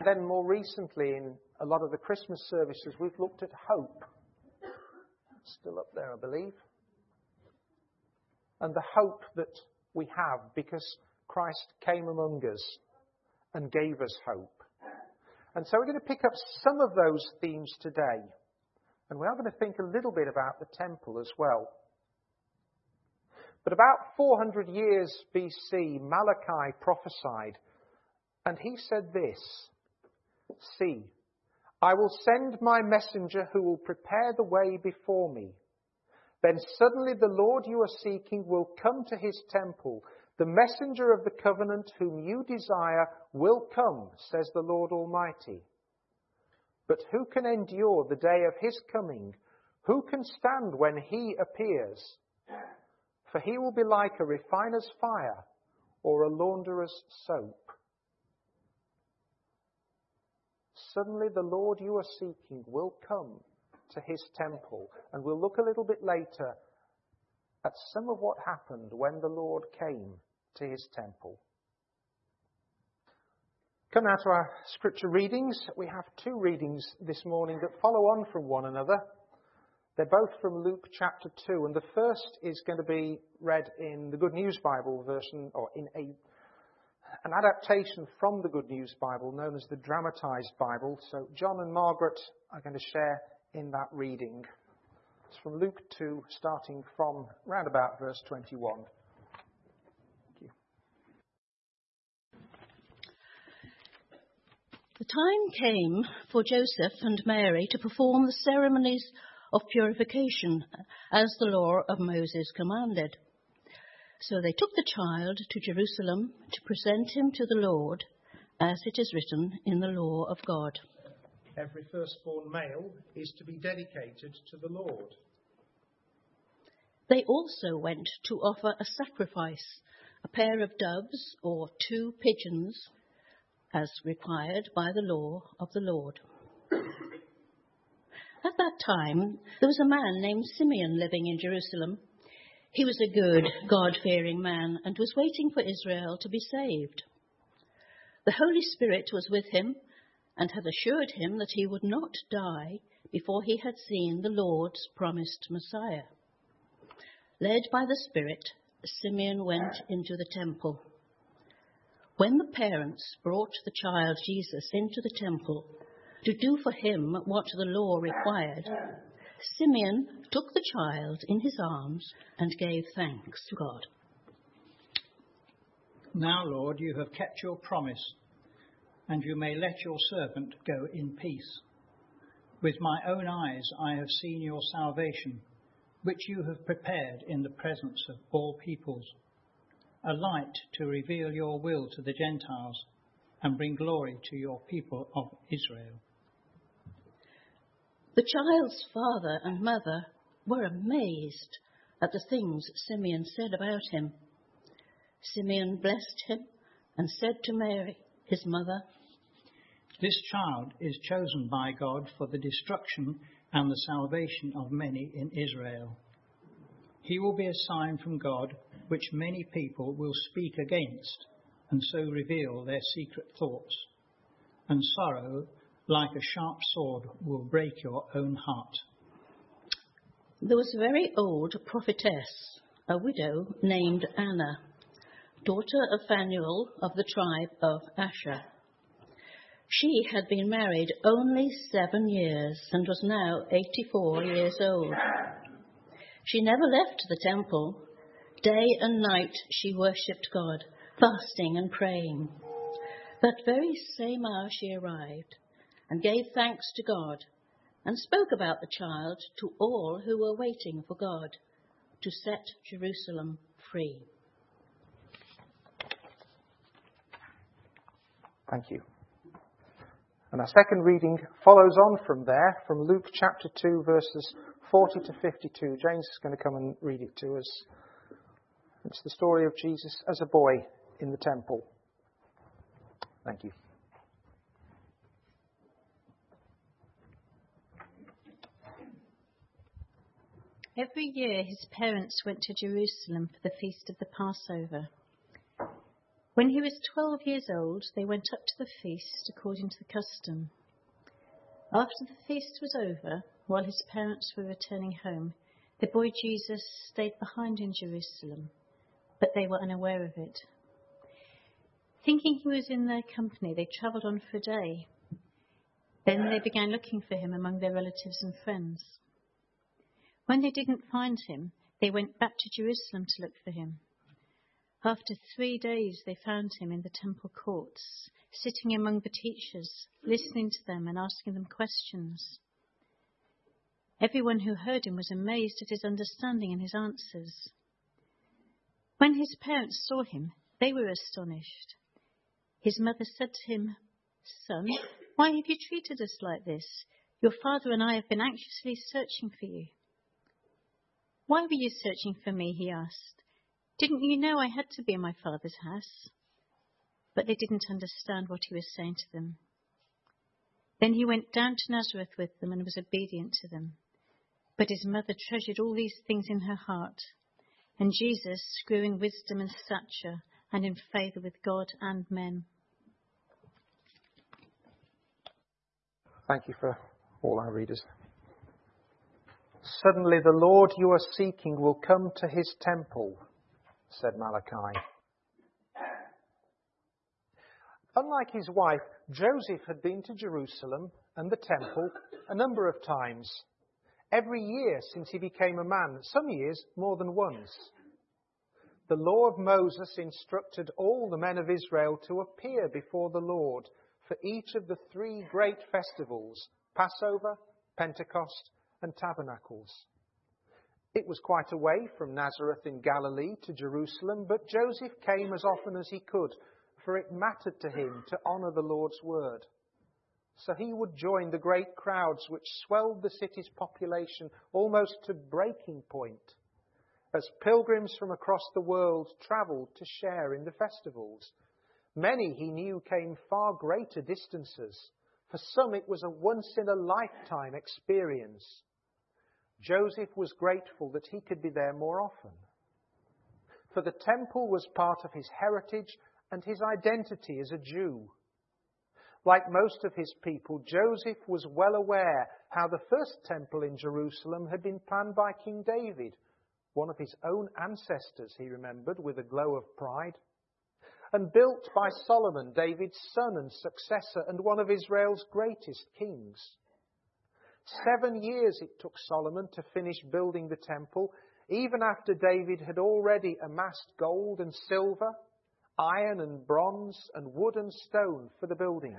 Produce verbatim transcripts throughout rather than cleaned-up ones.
then more recently in a lot of the Christmas services, we've looked at hope. Still up there, I believe. And the hope that we have because Christ came among us and gave us hope. And so we're going to pick up some of those themes today. And we are going to think a little bit about the temple as well. But about four hundred years B C, Malachi prophesied, and he said this, "See, I will send my messenger who will prepare the way before me. Then suddenly the Lord you are seeking will come to his temple. The messenger of the covenant whom you desire will come, says the Lord Almighty. But who can endure the day of his coming? Who can stand when he appears? For he will be like a refiner's fire or a launderer's soap. Suddenly the Lord you are seeking will come to his temple." And we'll look a little bit later at some of what happened when the Lord came to his temple. Come now to our scripture readings. We have two readings this morning that follow on from one another. They're both from Luke chapter two, and the first is going to be read in the Good News Bible version, or in a an adaptation from the Good News Bible known as the Dramatized Bible. So John and Margaret are going to share in that reading. It's from Luke two, starting from round about verse twenty-one. Thank you. The time came for Joseph and Mary to perform the ceremonies of purification as the law of Moses commanded. So they took the child to Jerusalem to present him to the Lord, as it is written in the law of God. Every firstborn male is to be dedicated to the Lord. They also went to offer a sacrifice, a pair of doves or two pigeons, as required by the law of the Lord. At that time, there was a man named Simeon living in Jerusalem. He was a good, God-fearing man and was waiting for Israel to be saved. The Holy Spirit was with him and had assured him that he would not die before he had seen the Lord's promised Messiah. Led by the Spirit, Simeon went into the temple. When the parents brought the child Jesus into the temple to do for him what the law required, Simeon took the child in his arms and gave thanks to God. Now, Lord, you have kept your promise, and you may let your servant go in peace. With my own eyes I have seen your salvation, which you have prepared in the presence of all peoples, a light to reveal your will to the Gentiles and bring glory to your people of Israel. The child's father and mother were amazed at the things Simeon said about him. Simeon blessed him and said to Mary, his mother, "This child is chosen by God for the destruction and the salvation of many in Israel. He will be a sign from God, which many people will speak against, and so reveal their secret thoughts. And sorrow, like a sharp sword, will break your own heart." There was a very old prophetess, a widow named Anna, daughter of Phanuel of the tribe of Asher. She had been married only seven years and was now eighty-four years old. She never left the temple. Day and night she worshipped God, fasting and praying. That very same hour she arrived and gave thanks to God and spoke about the child to all who were waiting for God to set Jerusalem free. Thank you. And our second reading follows on from there, from Luke chapter two, verses forty to fifty-two. James is going to come and read it to us. It's the story of Jesus as a boy in the temple. Thank you. Every year his parents went to Jerusalem for the feast of the Passover. When he was twelve years old, they went up to the feast according to the custom. After the feast was over, while his parents were returning home, the boy Jesus stayed behind in Jerusalem, but they were unaware of it. Thinking he was in their company, they travelled on for a day. Then they began looking for him among their relatives and friends. When they didn't find him, they went back to Jerusalem to look for him. After three days, they found him in the temple courts, sitting among the teachers, listening to them and asking them questions. Everyone who heard him was amazed at his understanding and his answers. When his parents saw him, they were astonished. His mother said to him, "Son, why have you treated us like this? Your father and I have been anxiously searching for you." "Why were you searching for me?" he asked. "Didn't you know I had to be in my father's house?" But they didn't understand what he was saying to them. Then he went down to Nazareth with them and was obedient to them. But his mother treasured all these things in her heart. And Jesus grew in wisdom and stature and in favour with God and men. Thank you for all our readers. Suddenly the Lord you are seeking will come to his temple, said Malachi. Unlike his wife, Joseph had been to Jerusalem and the temple a number of times, every year since he became a man, some years more than once. The law of Moses instructed all the men of Israel to appear before the Lord for each of the three great festivals, Passover, Pentecost, and Tabernacles. It was quite a way from Nazareth in Galilee to Jerusalem, but Joseph came as often as he could, for it mattered to him to honour the Lord's word. So he would join the great crowds which swelled the city's population almost to breaking point, as pilgrims from across the world travelled to share in the festivals. Many, he knew, came far greater distances. For some it was a once-in-a-lifetime experience. Joseph was grateful that he could be there more often. For the temple was part of his heritage and his identity as a Jew. Like most of his people, Joseph was well aware how the first temple in Jerusalem had been planned by King David, one of his own ancestors, he remembered with a glow of pride, and built by Solomon, David's son and successor, and one of Israel's greatest kings. Seven years it took Solomon to finish building the temple, even after David had already amassed gold and silver, iron and bronze, and wood and stone for the building.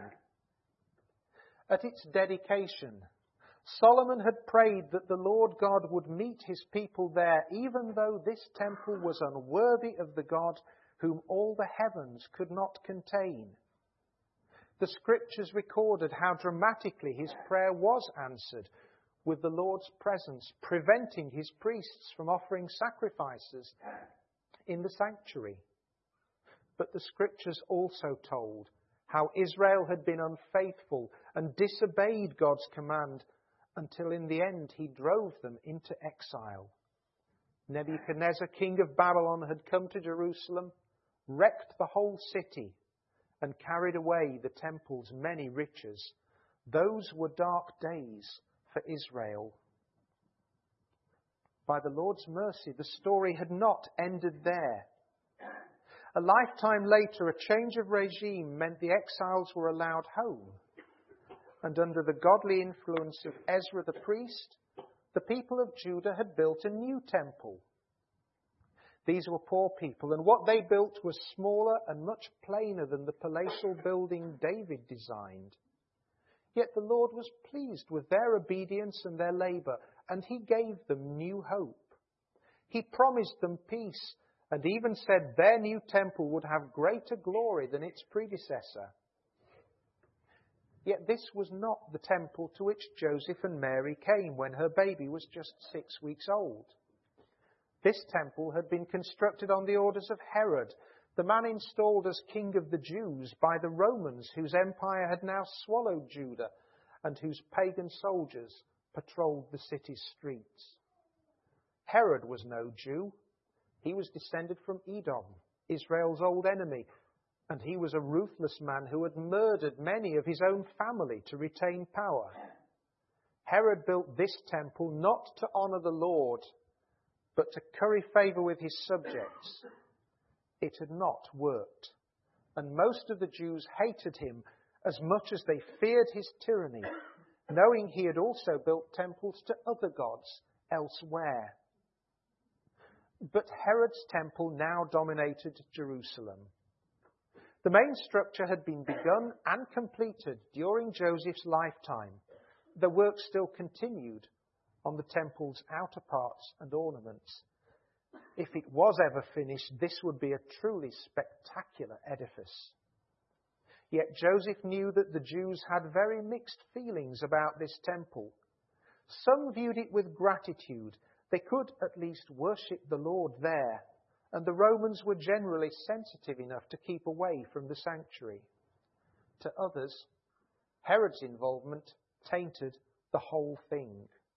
At its dedication, Solomon had prayed that the Lord God would meet his people there, even though this temple was unworthy of the God whom all the heavens could not contain. The scriptures recorded how dramatically his prayer was answered, with the Lord's presence preventing his priests from offering sacrifices in the sanctuary. But the scriptures also told how Israel had been unfaithful and disobeyed God's command until in the end he drove them into exile. Nebuchadnezzar, king of Babylon, had come to Jerusalem, wrecked the whole city, and carried away the temple's many riches. Those were dark days for Israel. By the Lord's mercy, the story had not ended there. A lifetime later, a change of regime meant the exiles were allowed home. And under the godly influence of Ezra the priest, the people of Judah had built a new temple. These were poor people, and what they built was smaller and much plainer than the palatial building David designed. Yet the Lord was pleased with their obedience and their labour, and he gave them new hope. He promised them peace, and even said their new temple would have greater glory than its predecessor. Yet this was not the temple to which Joseph and Mary came when her baby was just six weeks old. This temple had been constructed on the orders of Herod, the man installed as king of the Jews by the Romans, whose empire had now swallowed Judah and whose pagan soldiers patrolled the city's streets. Herod was no Jew. He was descended from Edom, Israel's old enemy, And he was a ruthless man who had murdered many of his own family to retain power. Herod built this temple not to honour the Lord, but to curry favour with his subjects. It had not worked, and most of the Jews hated him as much as they feared his tyranny, knowing he had also built temples to other gods elsewhere. But Herod's temple now dominated Jerusalem. The main structure had been begun and completed during Joseph's lifetime. The work still continued on the temple's outer parts and ornaments. If it was ever finished, this would be a truly spectacular edifice. Yet Joseph knew that the Jews had very mixed feelings about this temple. Some viewed it with gratitude. They could at least worship the Lord there, and the Romans were generally sensitive enough to keep away from the sanctuary. To others, Herod's involvement tainted the whole thing.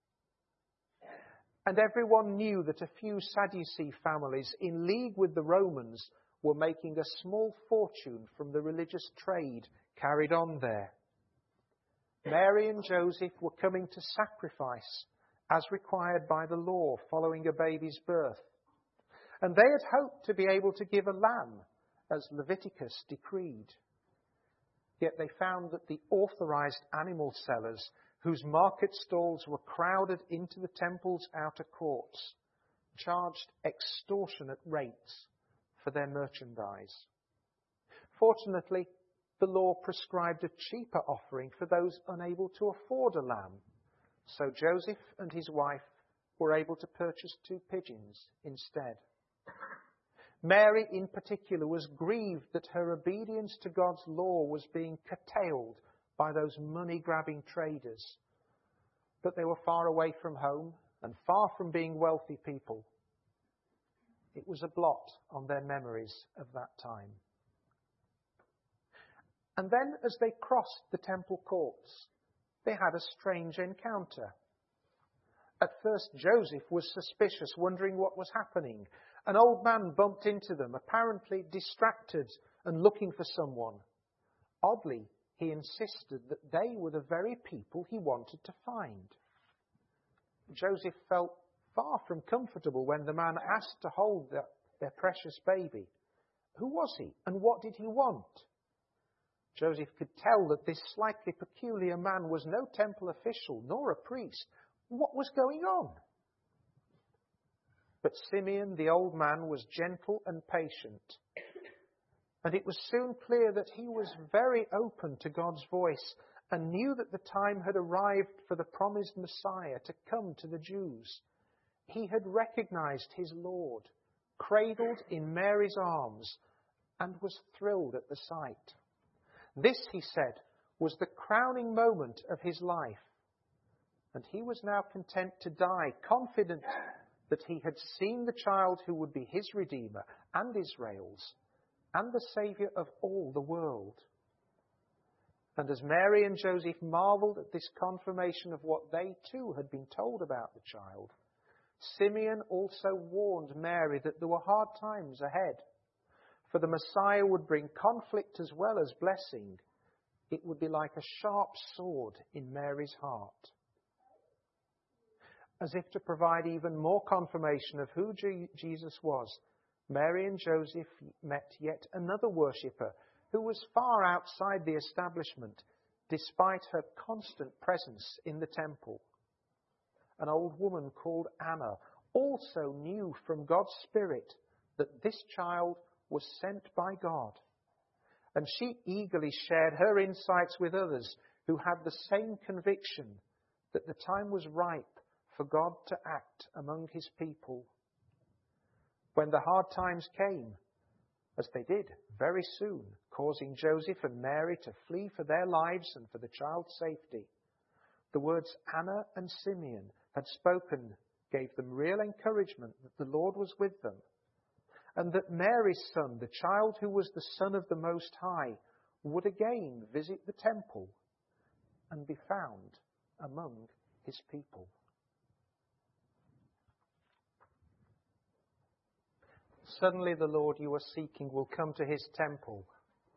And everyone knew that a few Sadducee families in league with the Romans were making a small fortune from the religious trade carried on there. Mary and Joseph were coming to sacrifice as required by the law following a baby's birth. And they had hoped to be able to give a lamb, as Leviticus decreed. Yet they found that the authorized animal sellers, whose market stalls were crowded into the temple's outer courts, charged extortionate rates for their merchandise. Fortunately, the law prescribed a cheaper offering for those unable to afford a lamb, so Joseph and his wife were able to purchase two pigeons instead. Mary, in particular, was grieved that her obedience to God's law was being curtailed by those money-grabbing traders. But they were far away from home and far from being wealthy people. It was a blot on their memories of that time. And then, as they crossed the temple courts, they had a strange encounter. At first, Joseph was suspicious, wondering what was happening. An old man bumped into them, apparently distracted and looking for someone. Oddly, he insisted that they were the very people he wanted to find. Joseph felt far from comfortable when the man asked to hold their, their precious baby. Who was he, and what did he want? Joseph could tell that this slightly peculiar man was no temple official nor a priest. What was going on? But Simeon, the old man, was gentle and patient. And it was soon clear that he was very open to God's voice and knew that the time had arrived for the promised Messiah to come to the Jews. He had recognized his Lord, cradled in Mary's arms, and was thrilled at the sight. This, he said, was the crowning moment of his life. And he was now content to die, confident that he had seen the child who would be his Redeemer and Israel's, and the Saviour of all the world. And as Mary and Joseph marvelled at this confirmation of what they too had been told about the child, Simeon also warned Mary that there were hard times ahead. For the Messiah would bring conflict as well as blessing. It would be like a sharp sword in Mary's heart. As if to provide even more confirmation of who G- Jesus was, Mary and Joseph met yet another worshipper who was far outside the establishment, despite her constant presence in the temple. An old woman called Anna also knew from God's Spirit that this child was sent by God. And she eagerly shared her insights with others who had the same conviction that the time was ripe for God to act among his people. When the hard times came, as they did very soon, causing Joseph and Mary to flee for their lives and for the child's safety, the words Anna and Simeon had spoken gave them real encouragement that the Lord was with them, and that Mary's son, the child who was the Son of the Most High, would again visit the temple and be found among his people. Suddenly the Lord you are seeking will come to his temple,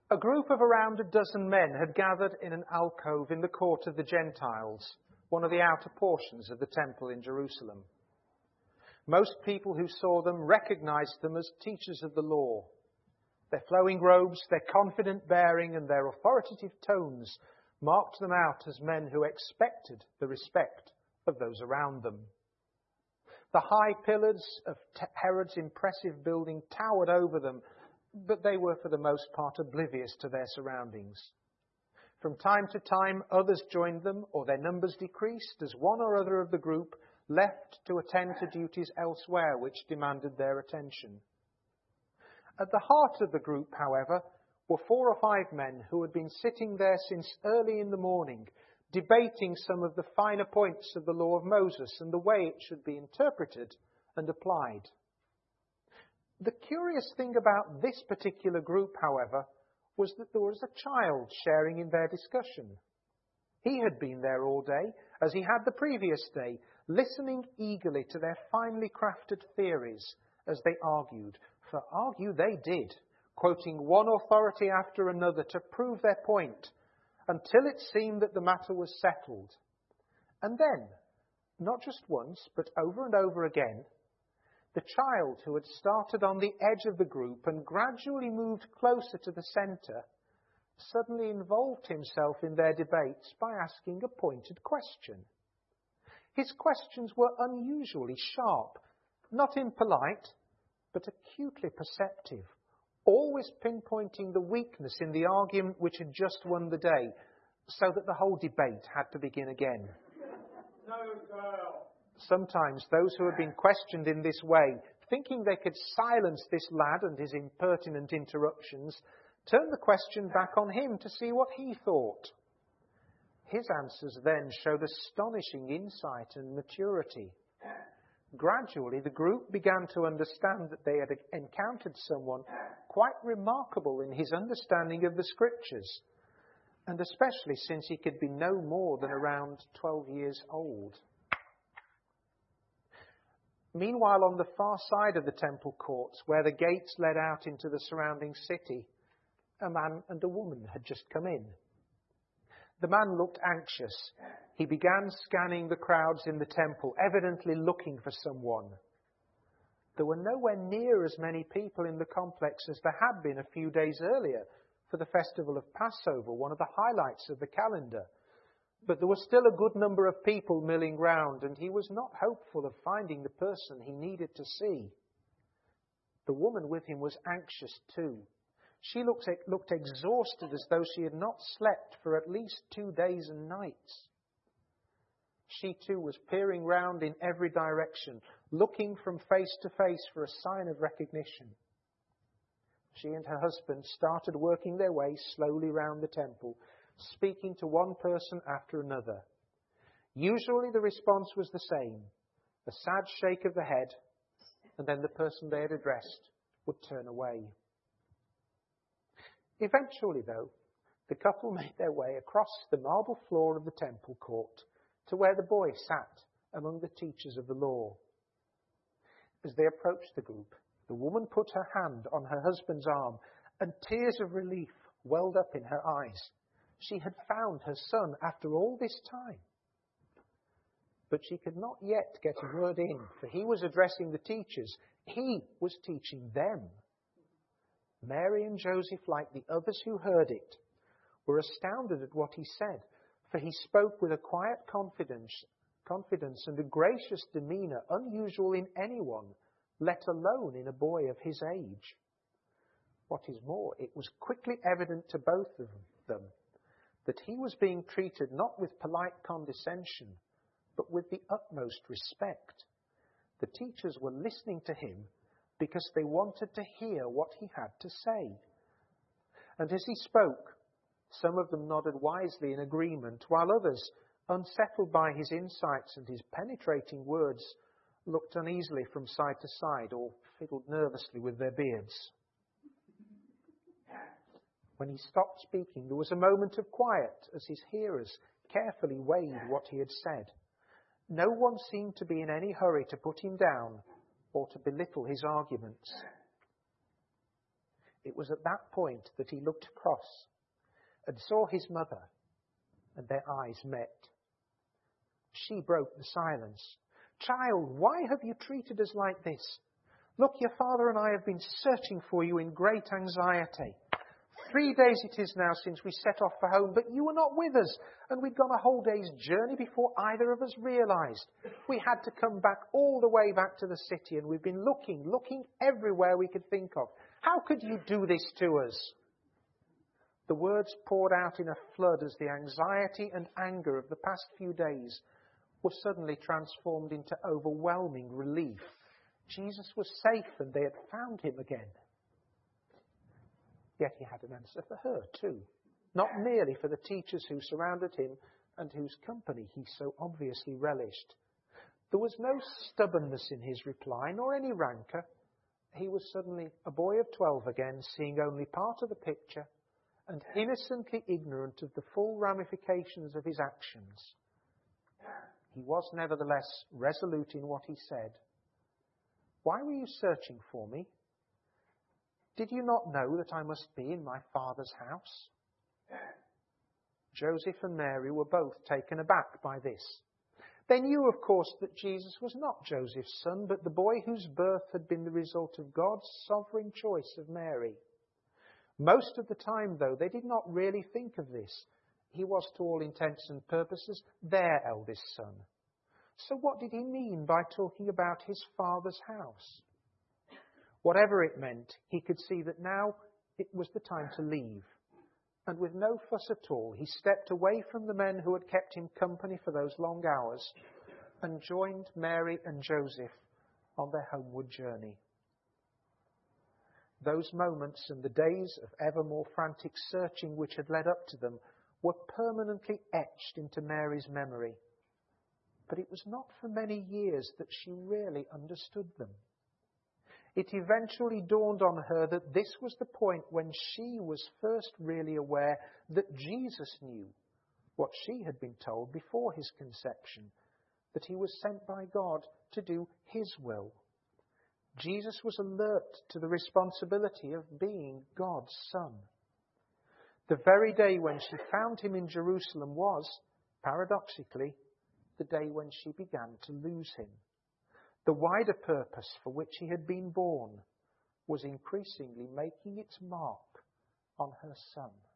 A group of around a dozen men had gathered in an alcove in the court of the Gentiles, one of the outer portions of the temple in Jerusalem. Most people who saw them recognized them as teachers of the law. Their flowing robes, their confident bearing, and their authoritative tones marked them out as men who expected the respect of those around them. The high pillars of Herod's impressive building towered over them, but they were for the most part oblivious to their surroundings. From time to time, others joined them, or their numbers decreased as one or other of the group left to attend to duties elsewhere which demanded their attention. At the heart of the group, however, were four or five men who had been sitting there since early in the morning, debating some of the finer points of the law of Moses and the way it should be interpreted and applied. The curious thing about this particular group, however, was that there was a child sharing in their discussion. He had been there all day, as he had the previous day, listening eagerly to their finely crafted theories as they argued, for argue they did, quoting one authority after another to prove their point, until it seemed that the matter was settled. And then, not just once, but over and over again, the child who had started on the edge of the group and gradually moved closer to the centre suddenly involved himself in their debates by asking a pointed question. His questions were unusually sharp, not impolite, but acutely perceptive, always pinpointing the weakness in the argument which had just won the day, so that the whole debate had to begin again. No, girl. Sometimes those who had been questioned in this way, thinking they could silence this lad and his impertinent interruptions, turned the question back on him to see what he thought. His answers then showed astonishing insight and maturity. Gradually, the group began to understand that they had encountered someone quite remarkable in his understanding of the Scriptures, and especially since he could be no more than around twelve years old. Meanwhile, on the far side of the temple courts, where the gates led out into the surrounding city, a man and a woman had just come in. The man looked anxious. He began scanning the crowds in the temple, evidently looking for someone. There were nowhere near as many people in the complex as there had been a few days earlier for the festival of Passover, one of the highlights of the calendar. But there was still a good number of people milling round, and he was not hopeful of finding the person he needed to see. The woman with him was anxious too. She looked, looked exhausted, as though she had not slept for at least two days and nights. She too was peering round in every direction, looking from face to face for a sign of recognition. She and her husband started working their way slowly round the temple, speaking to one person after another. Usually the response was the same, a sad shake of the head, and then the person they had addressed would turn away. Eventually, though, the couple made their way across the marble floor of the temple court to where the boy sat among the teachers of the law. As they approached the group, the woman put her hand on her husband's arm, and tears of relief welled up in her eyes. She had found her son after all this time. But she could not yet get a word in, for he was addressing the teachers. He was teaching them. Mary and Joseph, like the others who heard it, were astounded at what he said, for he spoke with a quiet confidence, confidence and a gracious demeanour unusual in anyone, let alone in a boy of his age. What is more, it was quickly evident to both of them that he was being treated not with polite condescension, but with the utmost respect. The teachers were listening to him because they wanted to hear what he had to say. And as he spoke, some of them nodded wisely in agreement, while others, unsettled by his insights and his penetrating words, looked uneasily from side to side or fiddled nervously with their beards. When he stopped speaking, there was a moment of quiet as his hearers carefully weighed what he had said. No one seemed to be in any hurry to put him down or to belittle his arguments. It was at that point that he looked across and saw his mother, and their eyes met. She broke the silence. "Child, why have you treated us like this? Look, your father and I have been searching for you in great anxiety. Three days it is now since we set off for home, but you were not with us, and we'd gone a whole day's journey before either of us realized. We had to come back all the way back to the city, and we've been looking, looking everywhere we could think of. How could you do this to us?" The words poured out in a flood as the anxiety and anger of the past few days were suddenly transformed into overwhelming relief. Jesus was safe, and they had found him again. Yet he had an answer for her too, not merely for the teachers who surrounded him and whose company he so obviously relished. There was no stubbornness in his reply, nor any rancour. He was suddenly a boy of twelve again, seeing only part of the picture and innocently ignorant of the full ramifications of his actions. He was nevertheless resolute in what he said. "Why were you searching for me? Did you not know that I must be in my Father's house?" Joseph and Mary were both taken aback by this. They knew, of course, that Jesus was not Joseph's son, but the boy whose birth had been the result of God's sovereign choice of Mary. Most of the time, though, they did not really think of this. He was, to all intents and purposes, their eldest son. So what did he mean by talking about his Father's house? Whatever it meant, he could see that now it was the time to leave. And with no fuss at all, he stepped away from the men who had kept him company for those long hours and joined Mary and Joseph on their homeward journey. Those moments and the days of ever more frantic searching which had led up to them were permanently etched into Mary's memory. But it was not for many years that she really understood them. It eventually dawned on her that this was the point when she was first really aware that Jesus knew what she had been told before his conception, that he was sent by God to do his will. Jesus was alert to the responsibility of being God's son. The very day when she found him in Jerusalem was, paradoxically, the day when she began to lose him. The wider purpose for which he had been born was increasingly making its mark on her son.